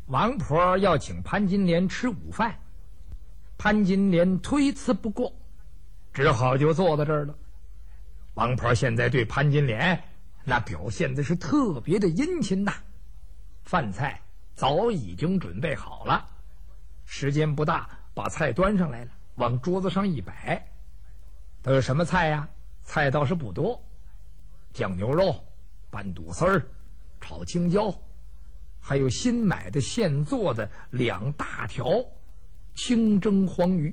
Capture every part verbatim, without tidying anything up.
王婆要请潘金莲吃午饭，潘金莲推辞不过，只好就坐在这儿了。王婆现在对潘金莲那表现的是特别的殷勤呐。饭菜早已经准备好了，时间不大，把菜端上来了，往桌子上一摆。都有什么菜呀？菜倒是不多，酱牛肉、拌肚丝儿、炒青椒，还有新买的现做的两大条清蒸黄鱼。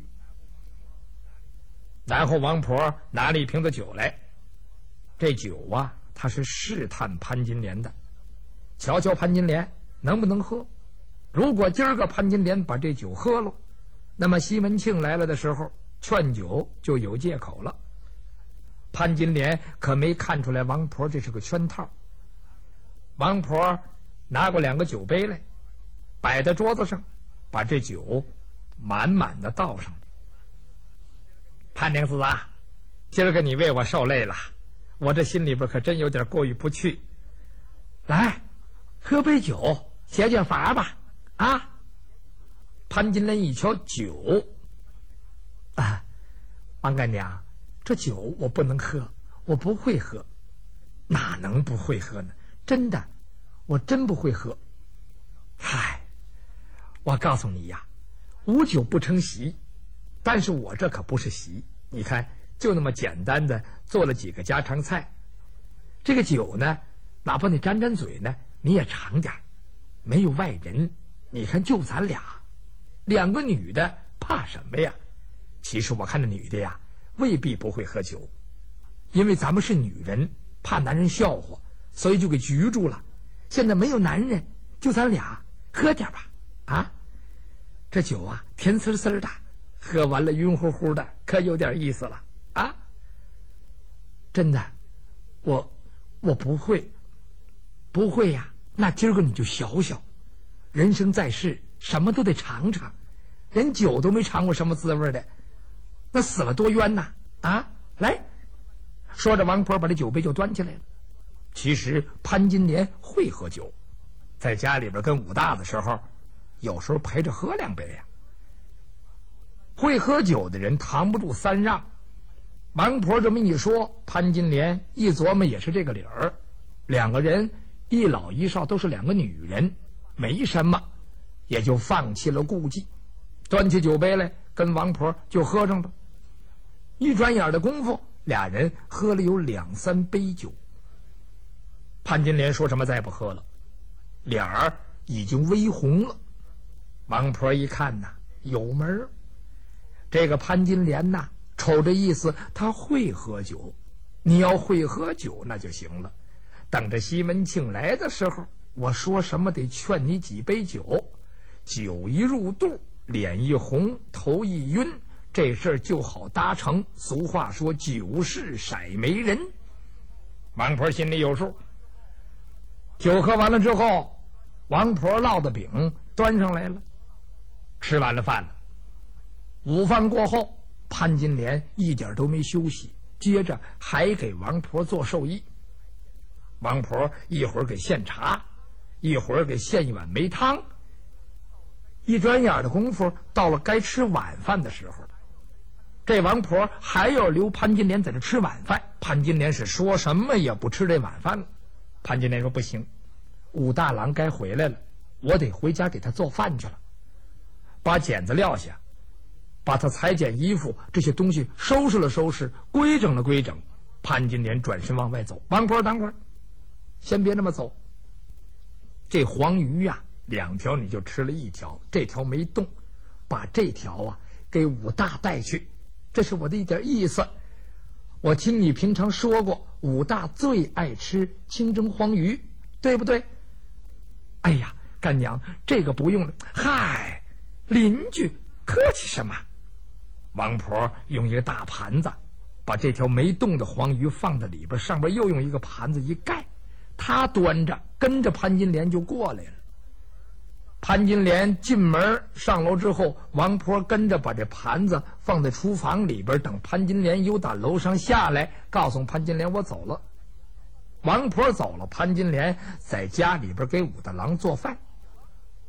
然后王婆拿了一瓶子酒来，这酒啊，他是试探潘金莲的，瞧瞧潘金莲能不能喝。如果今儿个潘金莲把这酒喝了，那么西门庆来了的时候劝酒就有借口了。潘金莲可没看出来王婆这是个圈套。王婆拿过两个酒杯来，摆在桌子上，把这酒满满的倒上。潘娘子啊，今儿个你为我受累了，我这心里边可真有点过意不去。来，喝杯酒解解乏吧。啊！潘金莲一瞧酒，啊，王干娘，这酒我不能喝，我不会喝。哪能不会喝呢？真的，我真不会喝。嗨，我告诉你呀，无酒不成席，但是我这可不是席。你看，就那么简单的做了几个家常菜，这个酒呢，哪怕你沾沾嘴呢，你也尝点，没有外人。你看，就咱俩，两个女的怕什么呀？其实我看这女的呀，未必不会喝酒，因为咱们是女人，怕男人笑话，所以就给局住了。现在没有男人，就咱俩喝点吧。啊，这酒啊，甜丝丝的，喝完了晕乎乎的，可有点意思了啊！真的，我我不会，不会呀。那今儿个你就小小。人生在世，什么都得尝尝，连酒都没尝过什么滋味的，那死了多冤呐！啊，来，说着，王婆把这酒杯就端起来了。其实潘金莲会喝酒，在家里边跟武大的时候，有时候陪着喝两杯呀。会喝酒的人扛不住三让，王婆这么一说，潘金莲一琢磨也是这个理儿。两个人一老一少，都是两个女人。没什么，也就放弃了顾忌，端起酒杯来跟王婆就喝上了。一转眼的功夫，俩人喝了有两三杯酒。潘金莲说什么再不喝了，脸儿已经微红了。王婆一看呐，有门儿，这个潘金莲呐，瞅这意思他会喝酒，你要会喝酒那就行了，等着西门庆来的时候，我说什么得劝你几杯酒，酒一入肚，脸一红，头一晕，这事儿就好达成。俗话说酒是色媒人。王婆心里有数。酒喝完了之后，王婆烙的饼端上来了，吃完了饭了。午饭过后，潘金莲一点都没休息，接着还给王婆做寿衣。王婆一会儿给献茶，一会儿给献一碗梅汤。一转眼的功夫，到了该吃晚饭的时候了。这王婆还要留潘金莲在这吃晚饭，潘金莲是说什么也不吃这晚饭了。潘金莲说不行，武大郎该回来了，我得回家给他做饭去了。把剪子撂下，把他裁剪衣服这些东西收拾了收拾，规整了规整。潘金莲转身往外走。王婆等会儿，先别那么走。这黄鱼呀、啊，两条你就吃了一条，这条没动，把这条啊给武大带去，这是我的一点意思。我听你平常说过，武大最爱吃清蒸黄鱼，对不对？哎呀，干娘，这个不用了。嗨，邻居客气什么？王婆用一个大盘子把这条没动的黄鱼放在里边，上边又用一个盘子一盖，他端着跟着潘金莲就过来了。潘金莲进门上楼之后，王婆跟着把这盘子放在厨房里边，等潘金莲由打楼上下来，告诉潘金莲我走了。王婆走了，潘金莲在家里边给武大郎做饭。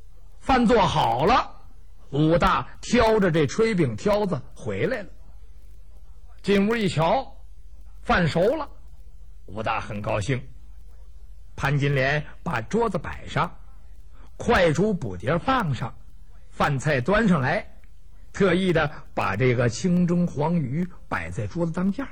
饭做好了，武大挑着这炊饼挑子回来了。进屋一瞧，饭熟了，武大很高兴。潘金莲把桌子摆上，快煮补碟放上，饭菜端上来，特意的把这个清蒸黄鱼摆在桌子当间。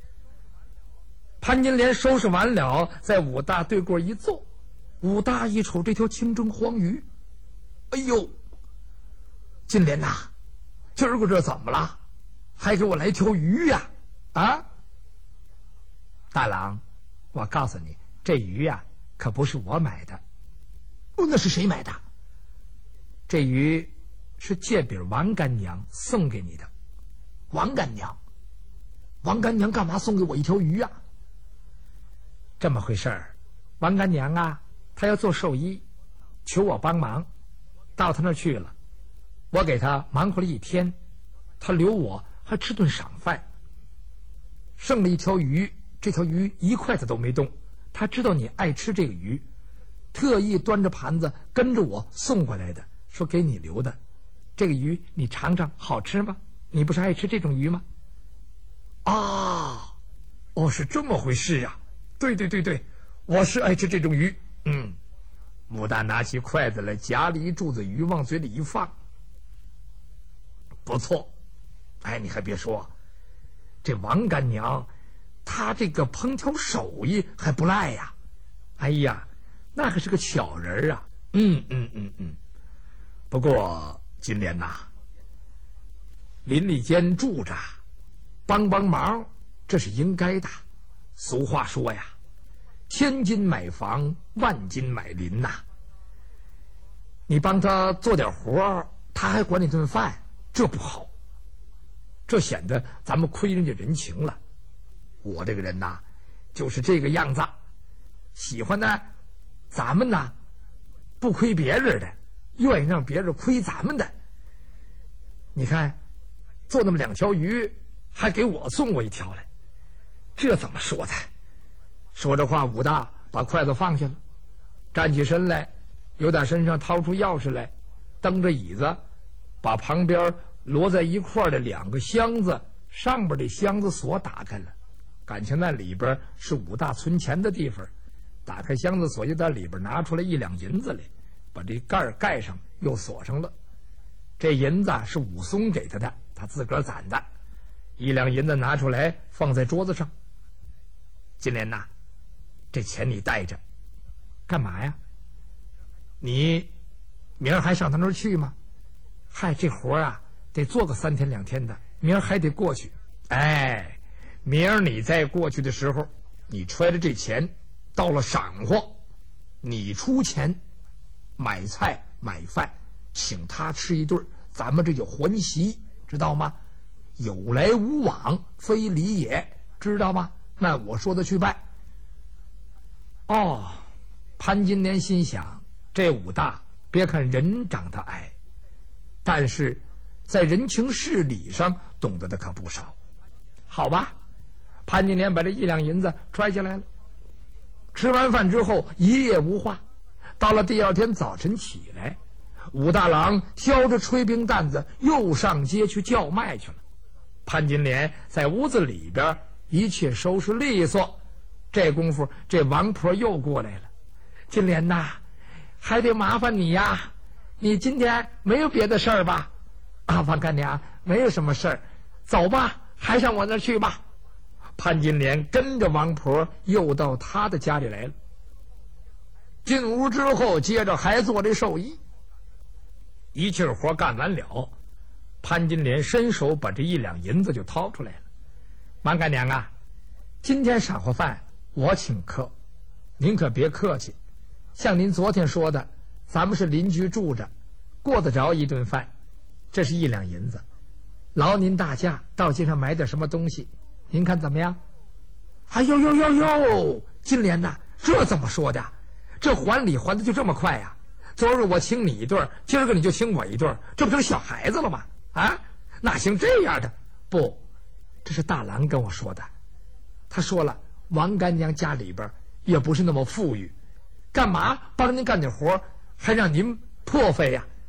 潘金莲收拾完了，在武大对过一坐。武大一瞅这条清蒸黄鱼，哎呦，金莲呐，今儿个这怎么了？还给我来条鱼呀！啊，大郎，我告诉你，这鱼呀、啊、可不是我买的。哦，那是谁买的？这鱼是借饼王干娘送给你的。王干娘？王干娘干嘛送给我一条鱼呀、啊？这么回事儿，王干娘啊，她要做寿衣，求我帮忙，到她那儿去了。我给她忙活了一天，她留我还吃顿赏饭。剩了一条鱼，这条鱼一筷子都没动。她知道你爱吃这个鱼，特意端着盘子跟着我送过来的，说给你留的。这个鱼你尝尝，好吃吗？你不是爱吃这种鱼吗？啊，哦，是这么回事呀、啊。对对对对，我是爱吃这种鱼。嗯，武大拿起筷子来，夹了一柱子鱼往嘴里一放，不错。哎，你还别说，这王干娘她这个烹调手艺还不赖呀。哎呀，那可是个巧人啊。嗯嗯嗯嗯。不过金莲呐，邻里间住着，帮帮忙，这是应该的。俗话说呀，千金买房，万金买邻呐。你帮他做点活，他还管你顿饭，这不好，这显得咱们亏人家人情了。我这个人呐，就是这个样子，喜欢呢，咱们呢不亏别人的，愿意让别人亏咱们的。你看，做那么两条鱼，还给我送过一条来。这怎么说的？说这话，武大把筷子放下了，站起身来，由打身上掏出钥匙来，蹬着椅子，把旁边摞在一块的两个箱子上边的箱子锁打开了。感情那里边是武大存钱的地方，打开箱子锁，就在里边拿出来一两银子来，把这盖儿盖上，又锁上了。这银子是武松给他的，他自个儿攒的。一两银子拿出来放在桌子上。金莲呐，这钱你带着，干嘛呀？你明儿还上他那儿去吗？嗨，这活啊得做个三天两天的，明儿还得过去。哎，明儿你再过去的时候，你揣着这钱，到了晌午，你出钱买菜买饭，请他吃一顿，咱们这就还席，知道吗？有来无往，非礼也，知道吗？那我说的去办。哦，潘金莲心想，这武大别看人长得矮，但是在人情事理上懂得的可不少。好吧，潘金莲把这一两银子揣下来了。吃完饭之后一夜无话，到了第二天早晨起来，武大郎削着炊饼担子又上街去叫卖去了。潘金莲在屋子里边一切收拾利索，这功夫这王婆又过来了。金莲呐，还得麻烦你呀，你今天没有别的事儿吧？啊，王干娘没有什么事儿，走吧，还上我那儿去吧。潘金莲跟着王婆又到她的家里来了。进屋之后，接着还做这寿衣。一气儿活干完了，潘金莲伸手把这一两银子就掏出来了。王干娘啊，今天晌午饭我请客，您可别客气。像您昨天说的，咱们是邻居住着，过得着一顿饭，这是一两银子，劳您大驾到街上买点什么东西，您看怎么样？哎呦呦呦呦，金莲呐，这怎么说的？这还礼还的就这么快呀？昨儿个我请你一顿，今儿个你就请我一顿，这不成小孩子了吗？啊，哪行这样的？不，这是大郎跟我说的。他说了，王干娘家里边也不是那么富裕，干嘛帮您干点活还让您破费呀？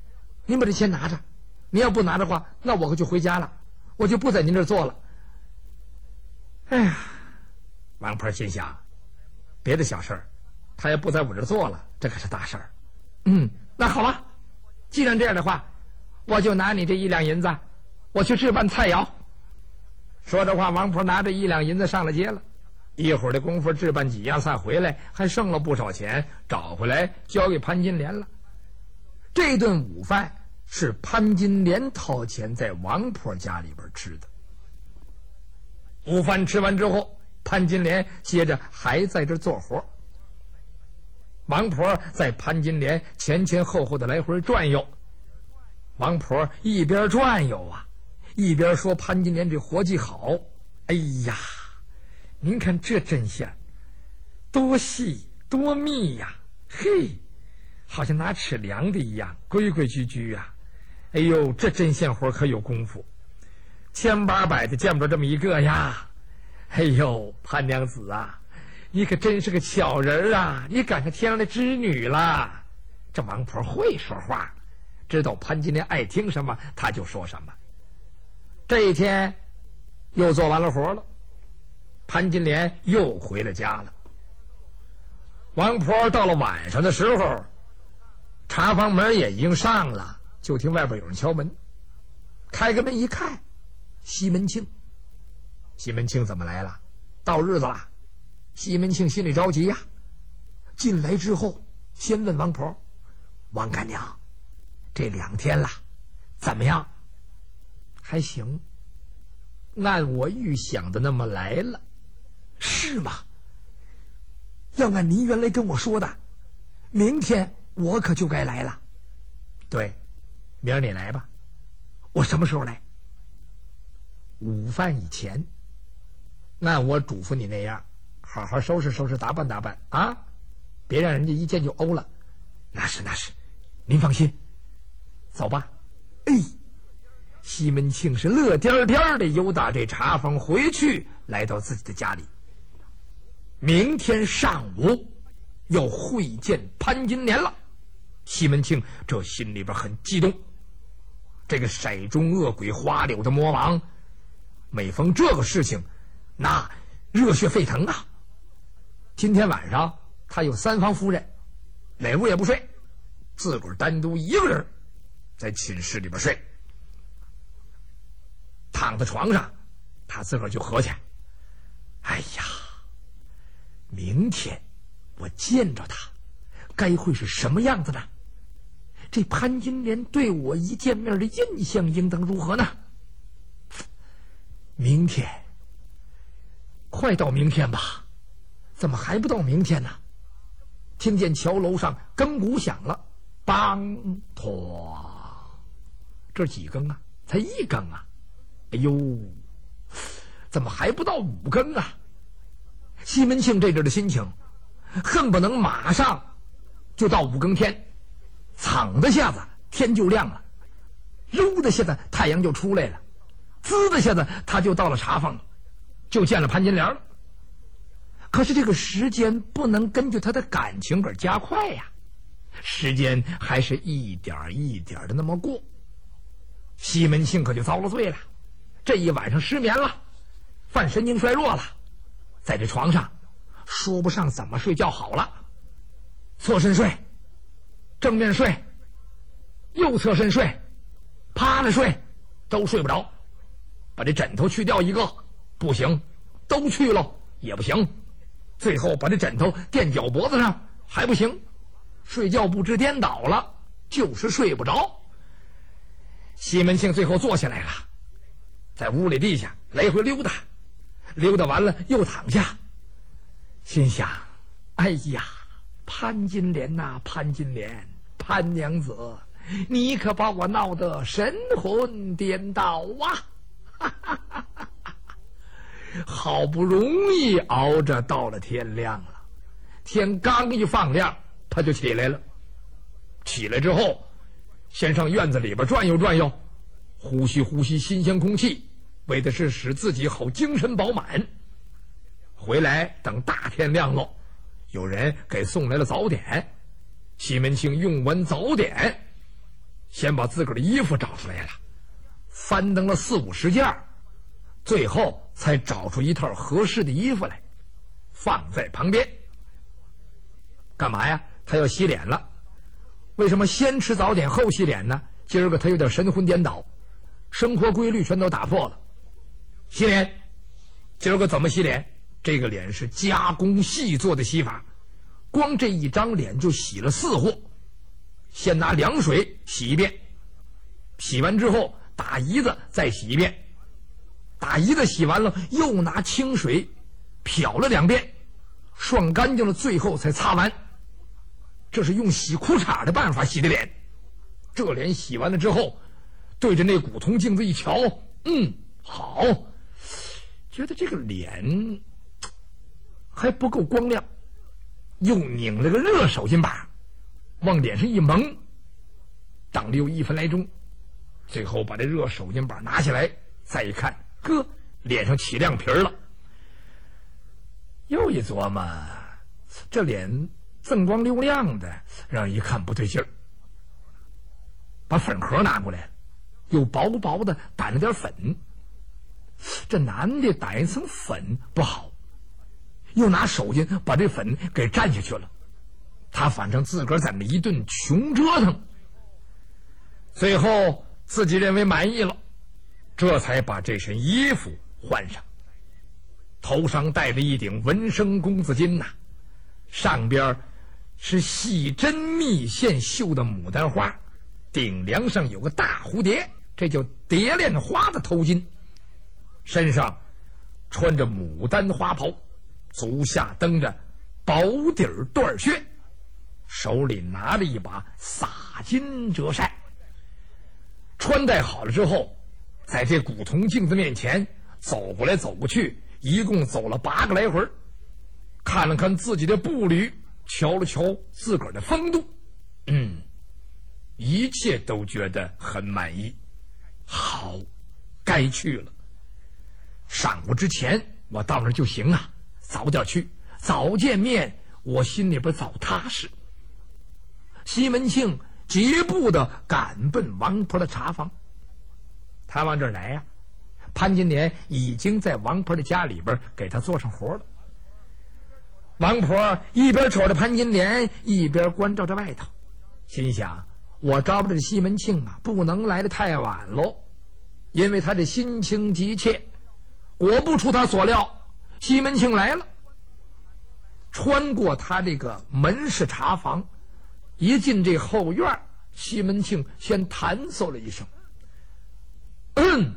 您把这钱拿着，您要不拿的话，那我可就回家了，我就不在您这儿做了。哎呀，王婆心想，别的小事儿他也不在我这儿做了，这可是大事儿。嗯，那好了，既然这样的话，我就拿你这一两银子，我去置办菜肴。说这话，王婆拿着一两银子上了街了。一会儿的功夫置办几样菜回来，还剩了不少钱，找回来交给潘金莲了。这顿午饭是潘金莲掏钱在王婆家里边吃的。午饭吃完之后，潘金莲接着还在这做活。王婆在潘金莲前前后后的来回转悠。王婆一边转悠啊，一边说潘金莲这活计好。哎呀，您看这针线多细多密呀，嘿，好像拿尺量的一样，规规矩矩呀。哎呦，这针线活可有功夫，千八百的见不着这么一个呀。哎呦，潘娘子啊，你可真是个巧人啊，你赶上天上的织女了。这王婆会说话，知道潘金莲爱听什么她就说什么。这一天又做完了活了，潘金莲又回了家了。王婆到了晚上的时候，茶房门也已经上了，就听外边有人敲门。开个门一看，西门庆。西门庆怎么来了？到日子了。西门庆心里着急呀、啊，进来之后先问王婆：“王干娘，这两天了，怎么样？”还行，按我预想的那么来了。是吗？要按您原来跟我说的，明天我可就该来了。对，明儿你来吧。我什么时候来？午饭以前。按我嘱咐你那样，好好收拾收拾，打扮打扮啊，别让人家一见就欧了。那是那是，您放心。走吧。哎，西门庆是乐颠颠的由打这茶坊回去，来到自己的家里。明天上午要会见潘金莲了。西门庆这心里边很激动，这个色中恶鬼花柳的魔王，每逢这个事情那热血沸腾啊。今天晚上他有三房夫人，哪屋也不睡，自个儿单独一个人在寝室里边睡，躺在床上他自个儿就合计，哎呀，明天我见着他该会是什么样子呢？这潘金莲对我一见面的印象应当如何呢？明天，快到明天吧，怎么还不到明天呢？听见桥楼上更鼓响了，梆托，这几更啊？才一更啊！哎呦，怎么还不到五更啊？西门庆这阵的心情，恨不能马上就到五更天，噌的下子天就亮了，揉的下子太阳就出来了，滋的下子他就到了茶坊，就见了潘金莲了。可是这个时间不能根据他的感情而加快呀，时间还是一点一点的那么过。西门庆可就遭了罪了，这一晚上失眠了，犯神经衰弱了，在这床上说不上怎么睡觉好了，侧身睡，正面睡，右侧身睡，趴着睡，都睡不着。把这枕头去掉一个不行，都去了也不行，最后把这枕头垫脚脖子上还不行，睡觉不知颠倒了，就是睡不着。西门庆最后坐下来了，在屋里地下来回溜达，溜达完了又躺下，心想，哎呀，潘金莲呐、啊，潘金莲，潘娘子，你可把我闹得神魂颠倒啊！好不容易熬着到了天亮了，天刚一放亮他就起来了。起来之后先上院子里边转悠转悠，呼吸呼吸新鲜空气，为的是使自己好精神饱满。回来等大天亮了，有人给送来了早点，西门庆用完早点， 先把自个儿的衣服找出来了，翻登了四五十件，最后才找出一套合适的衣服来，放在旁边。干嘛呀？他要洗脸了。为什么先吃早点后洗脸呢？今儿个他有点神魂颠倒，生活规律全都打破了。洗脸，今儿个怎么洗脸？这个脸是加工细做的洗法，光这一张脸就洗了四货。先拿凉水洗一遍，洗完之后打胰子再洗一遍，打胰子洗完了又拿清水漂了两遍，涮干净了最后才擦完。这是用洗裤衩的办法洗的脸。这脸洗完了之后，对着那古铜镜子一瞧，嗯，好，觉得这个脸还不够光亮，又拧了个热手巾把往脸上一蒙，等了有一分来钟，最后把这热手巾把拿下来，再一看，呵，脸上起亮皮了。又一琢磨，这脸锃光溜亮的，让人一看不对劲儿。把粉盒拿过来，又薄薄的掸了点粉。这男的掸一层粉不好，又拿手巾把这粉给蘸下去了。他反正自个儿在那一顿穷折腾，最后自己认为满意了，这才把这身衣服换上，头上戴着一顶文生公子巾呐、啊，上边是细针密线绣的牡丹花，顶梁上有个大蝴蝶，这叫蝶恋花的头巾，身上穿着牡丹花袍，足下蹬着薄底儿缎靴，手里拿着一把洒金折扇。穿戴好了之后，在这古铜镜子面前走过来走过去，一共走了八个来回，看了看自己的步履，瞧了瞧自个儿的风度，嗯，一切都觉得很满意。好，该去了。上午之前我到那儿就行啊，早点去，早见面，我心里边早踏实。西门庆疾步的赶奔王婆的茶房。他往这儿来呀、啊，潘金莲已经在王婆的家里边给他做上活了。王婆一边瞅着潘金莲，一边关照着外头，心想：我招不着西门庆啊，不能来得太晚喽，因为他的心情急切。果不出他所料，西门庆来了。穿过他这个门市茶房，一进这后院，西门庆先弹奏了一声：“嗯，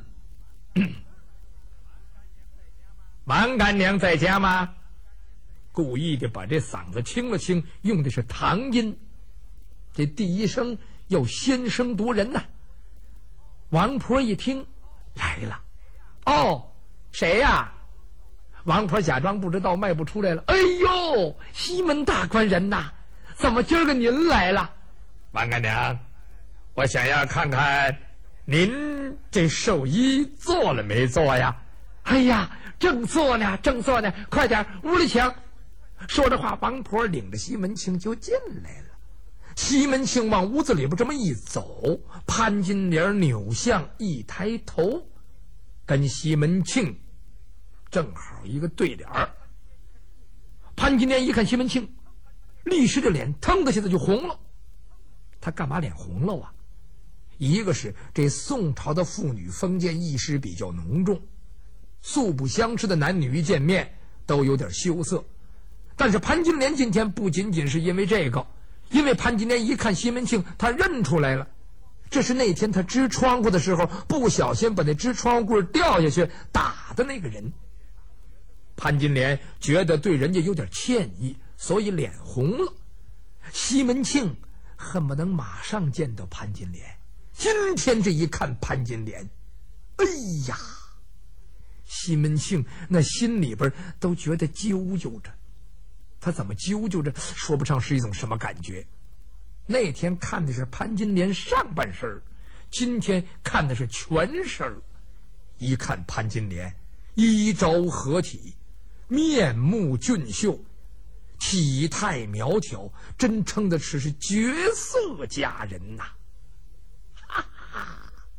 王干娘在家吗？”故意的把这嗓子清了清，用的是唐音，这第一声要先声夺人呐、啊。王婆一听来了，哦，谁呀？王婆假装不知道，迈步出来了。哎呦，西门大官人呐，怎么今儿个您来了？王干娘，我想要看看您这寿衣做了没做呀？哎呀，正做呢，正做呢，快点，屋里请。说着话，王婆领着西门庆就进来了。西门庆往屋子里边这么一走，潘金莲扭向一抬头，跟西门庆正好一个对脸儿。潘金莲一看西门庆，立时这脸腾的现在就红了。他干嘛脸红了啊？一个是这宋朝的妇女封建意识比较浓重，素不相识的男女一见面都有点羞涩。但是潘金莲今天不仅仅是因为这个，因为潘金莲一看西门庆，她认出来了，这是那天她支窗户的时候不小心把那支窗户棍掉下去打的那个人。潘金莲觉得对人家有点歉意，所以脸红了。西门庆恨不能马上见到潘金莲，今天这一看潘金莲，哎呀，西门庆那心里边都觉得揪揪着。他怎么揪揪着，说不上是一种什么感觉。那天看的是潘金莲上半身，今天看的是全身。一看潘金莲衣着合体，面目俊秀，体态苗条，真称得是是绝色佳人呐、啊！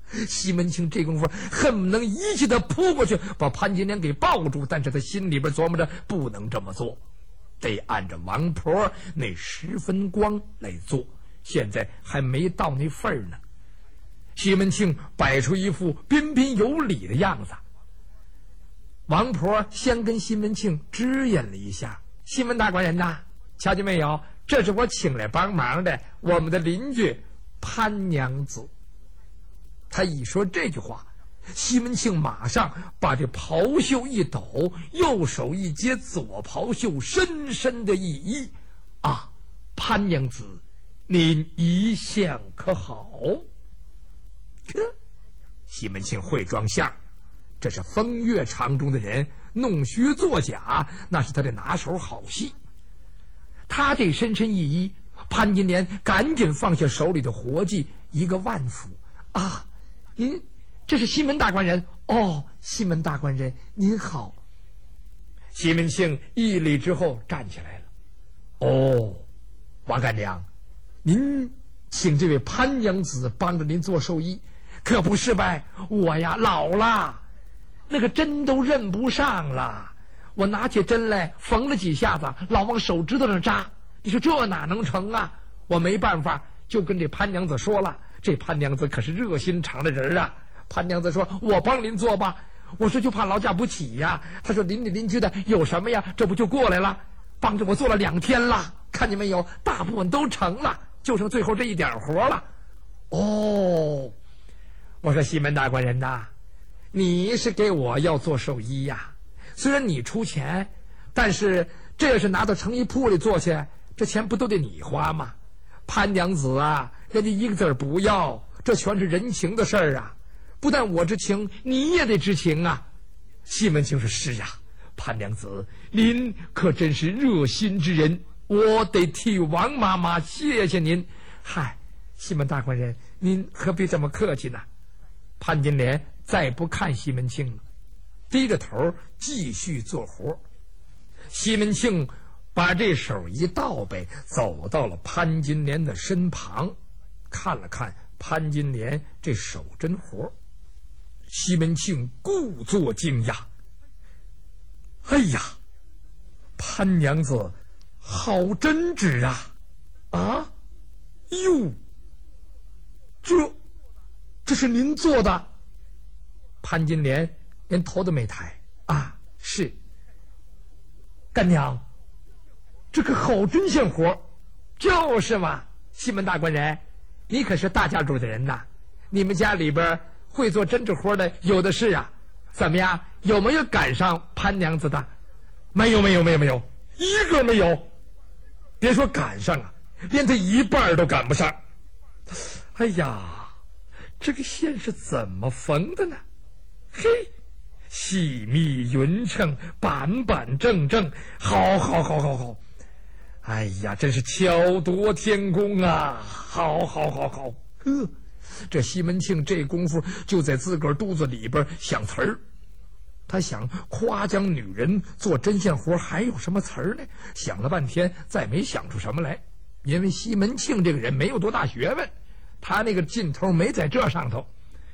西门庆这功夫恨不能一气的扑过去把潘金莲给抱住，但是他心里边琢磨着不能这么做，得按着王婆那十分光来做，现在还没到那份儿呢。西门庆摆出一副彬彬有礼的样子，王婆先跟西门庆支引了一下：“西门大官人呐，瞧见没有？这是我请来帮忙的我们的邻居潘娘子。”他一说这句话，西门庆马上把这袍袖一抖，右手一接左袍袖，深深的一揖：“啊，潘娘子，您一向可好？”呵，西门庆会装相，这是风月场中的人，弄虚作假那是他的拿手好戏。他这深深一揖，潘金莲赶紧放下手里的活计，一个万福：“啊，您这是西门大官人哦，西门大官人您好。”西门庆一礼之后站起来了：“哦，王干娘，您请这位潘娘子帮着您做寿衣，可不是呗？我呀老了，那个针都认不上了，我拿起针来缝了几下子，老往手指头上扎，你说这哪能成啊？我没办法，就跟这潘娘子说了。这潘娘子可是热心肠的人啊。潘娘子说：“我帮您做吧。”我说：“就怕劳驾不起呀。”他说：“邻里邻居的有什么呀？这不就过来了，帮着我做了两天了，看见没有？大部分都成了，就剩最后这一点活了。”哦，我说西门大官人呐，你是给我要做寿衣呀？虽然你出钱，但是这要是拿到成衣铺里做去，这钱不都得你花吗？潘娘子啊，人家一个字儿不要，这全是人情的事儿啊！不但我知情，你也得知情啊！西门庆说：“是呀，潘娘子，您可真是热心之人，我得替王妈妈谢谢您。”嗨，西门大官人，您何必这么客气呢？潘金莲再不看西门庆了，低着头继续做活。西门庆把这手一倒背，走到了潘金莲的身旁，看了看潘金莲这手针活，西门庆故作惊讶：“哎呀，潘娘子好真挚啊！啊，哟，这这是您做的？”潘金莲连头都没抬：“啊，是。干娘，这可好针线活。”“就是嘛，西门大官人，你可是大家主的人呐，你们家里边会做针织活的有的是啊。怎么样，有没有赶上潘娘子的？”“没有没有没有没有，一个没有。别说赶上啊，连他一半都赶不上。哎呀，这个线是怎么缝的呢？嘿，细密匀称，板板正正，好好好好好！哎呀，真是巧夺天工啊！好好好好！呵，这西门庆这功夫就在自个儿肚子里边想词儿。他想夸奖女人做针线活还有什么词儿呢？想了半天，再没想出什么来。因为西门庆这个人没有多大学问，他那个劲头没在这上头。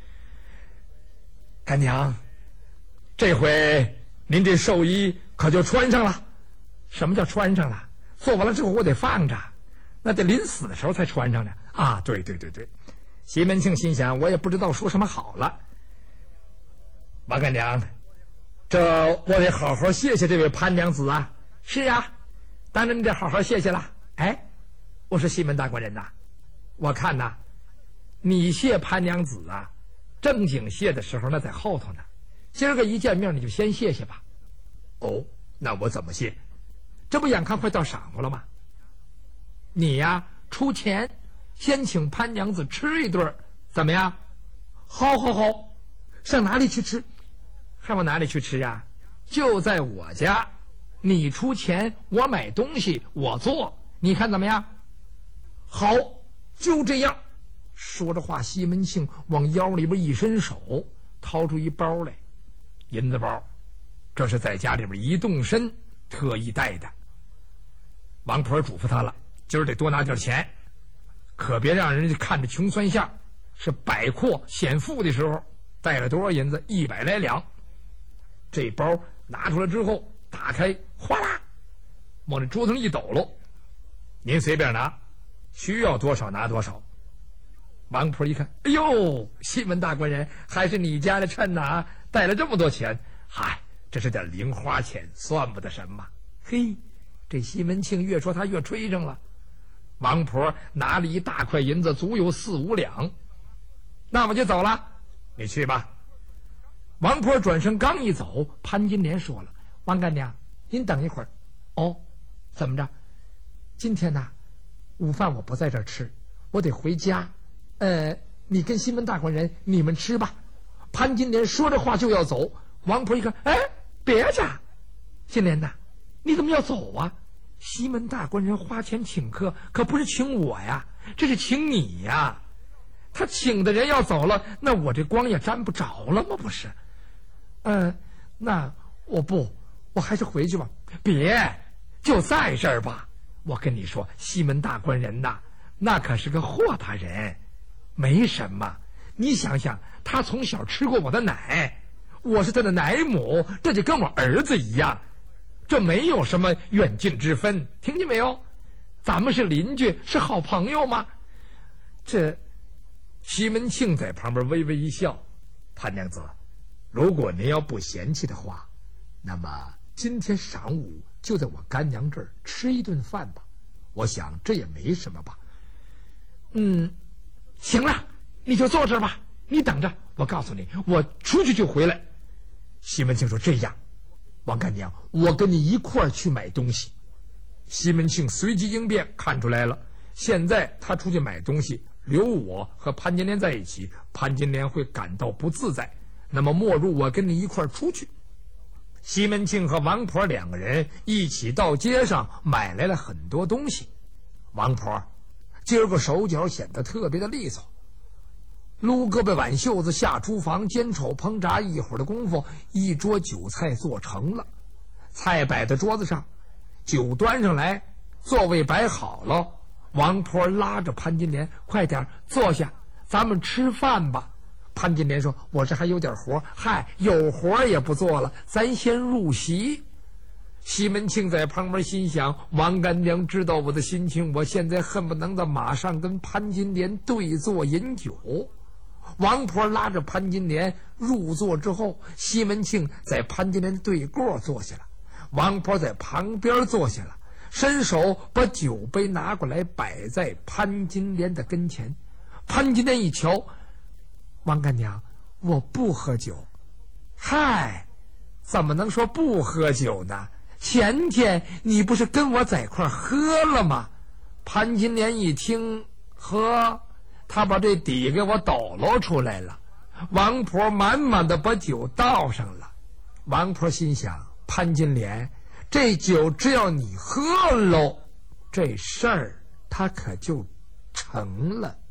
干娘，这回您这寿衣可就穿上了。什么叫穿上了？做完了之后我得放着，那得临死的时候才穿上呢。啊，对对对对。西门庆心想，我也不知道说什么好了。王干娘，这我得好好谢谢这位潘娘子啊。是啊，当然你得好好谢谢了。哎，我说西门大官人呐，我看呐，你谢潘娘子啊，正经谢的时候那在后头呢。今儿个一见面你就先谢谢吧。哦，那我怎么谢？这不眼看快到晌午了吗？你呀出钱先请潘娘子吃一顿，怎么样？好好好，上哪里去吃？还往哪里去吃呀？就在我家，你出钱，我买东西，我做，你看怎么样？好，就这样。说着话，西门庆往腰里边一伸手，掏出一包来，银子包，这是在家里边一动身特意带的。王婆嘱咐他了，今儿得多拿点钱，可别让人家看着穷酸相， 是百阔显富的时候，带了多少银子？一百来两。这包拿出来之后，打开，哗啦，往这桌子上一抖搂，您随便拿，需要多少拿多少。王婆一看，哎呦，西门大官人，还是你家的趁呐，带了这么多钱。嗨，这是点零花钱，算不得什么。嘿，这西门庆越说他越吹上了。王婆拿了一大块银子，足有四五两。那我就走了，你去吧。王婆转身刚一走，潘金莲说了：“王干娘，您等一会儿。”哦，怎么着？今天呢，午饭我不在这儿吃，我得回家。呃，你跟西门大官人你们吃吧。潘金莲说着话就要走，王婆一看，哎，别介，金莲呐，你怎么要走啊？西门大官人花钱请客，可不是请我呀，这是请你呀。他请的人要走了，那我这光也沾不着了吗？不是？嗯、呃，那我不，我还是回去吧。别，就在这儿吧。我跟你说，西门大官人呐，那可是个豁达人，没什么。你想想，他从小吃过我的奶，我是他的奶母，这就跟我儿子一样，这没有什么远近之分，听见没有？咱们是邻居，是好朋友吗？这西门庆在旁边微微一笑，潘娘子，如果您要不嫌弃的话，那么今天晌午就在我干娘这儿吃一顿饭吧，我想这也没什么吧。嗯，行了，你就坐这儿吧，你等着，我告诉你，我出去就回来。西门庆说：“这样，王干娘，我跟你一块儿去买东西。”西门庆随机应变，看出来了，现在他出去买东西，留我和潘金莲在一起，潘金莲会感到不自在，那么莫如我跟你一块儿出去。西门庆和王婆两个人一起到街上买来了很多东西。王婆今儿个手脚显得特别的利索，撸胳膊挽袖子下厨房，煎炒烹炸，一会儿的功夫，一桌酒菜做成了，菜摆在桌子上，酒端上来，座位摆好了。王婆拉着潘金莲：“快点坐下，咱们吃饭吧。”潘金莲说：“我这还有点活。”嗨，有活也不做了，咱先入席。西门庆在旁边心想：王干娘知道我的心情，我现在恨不能的马上跟潘金莲对坐饮酒。王婆拉着潘金莲入座之后，西门庆在潘金莲对过坐下了，王婆在旁边坐下了，伸手把酒杯拿过来摆在潘金莲的跟前。潘金莲一瞧，王干娘，我不喝酒。嗨，怎么能说不喝酒呢？前天你不是跟我在一块喝了吗？潘金莲一听，喝，他把这底给我抖搂出来了。王婆满满的把酒倒上了。王婆心想，潘金莲，这酒只要你喝喽，这事儿他可就成了。